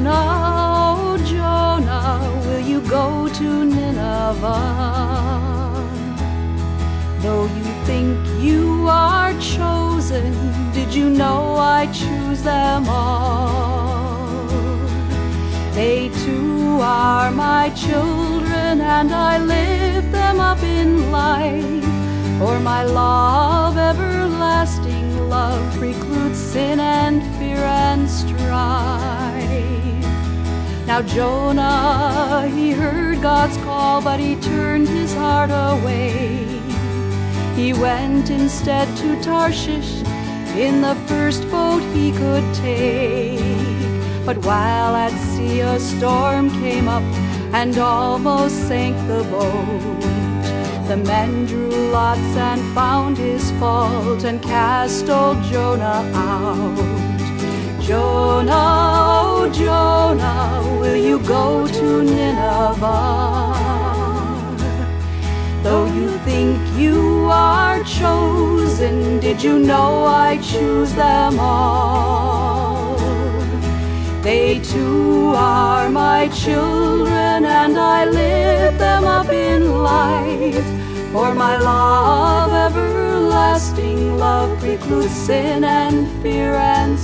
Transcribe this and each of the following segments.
Jonah, oh Jonah, will you go to Nineveh? Though you think you are chosen, did you know I choose them all? They too are my children, and I lift them up in life. For my love, everlasting love, precludes sin and fear and strife. Now Jonah, he heard God's call, but he turned his heart away. He went instead to Tarshish in the first boat he could take. But while at sea a storm came up and almost sank the boat, the men drew lots and found his fault and cast old Jonah out. Jonah, oh Jonah, will you go to Nineveh? Though you think you are chosen, did you know I choose them all? They too are my children, and I lift them up in life. For my love, everlasting love, precludes sin and fear and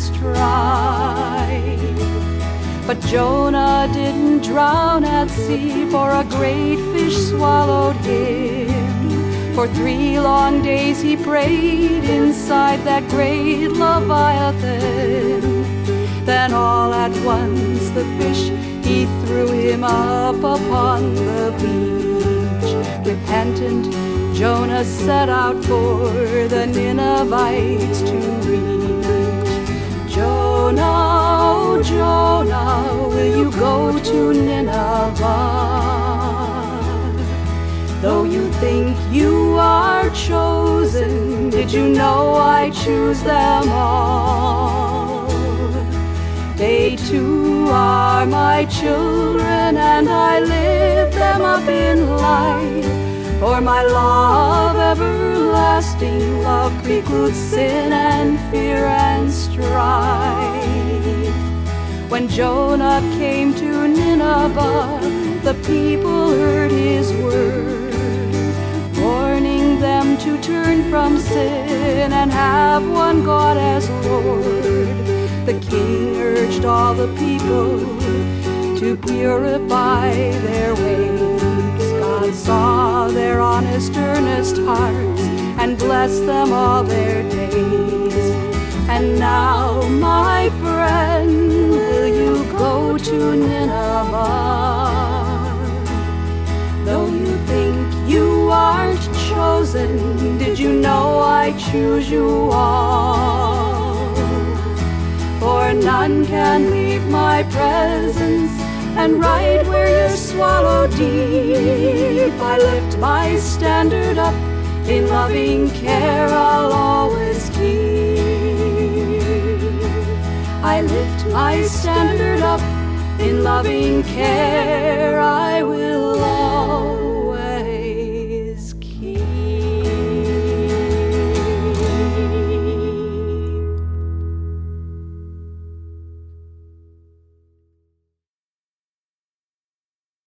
strife. But Jonah didn't drown at sea, for a great fish swallowed him. For 3 long days he prayed inside that great Leviathan. Then all at once the fish, he threw him up upon the beach. Repentant, Jonah set out for the Ninevites to reach. Jonah, oh Jonah, will you go to Nineveh? Though you think you are chosen, did you know I choose them all? They too are my children, and I lift them up in life. For my love, everlasting love, precludes sin and fear and strife. When Jonah came to Nineveh, the people heard his word, warning them to turn from sin and have one God as Lord. The king urged all the people to purify their ways. God saw their honest, earnest hearts and blessed them all their days. And now, my friend, will you go to Nineveh? Though you think you aren't chosen, did you know I choose you all? For none can leave my presence, and right where you're swallowed deep, I lift my standard up in loving care I'll always keep. I lift my standard up in loving care I will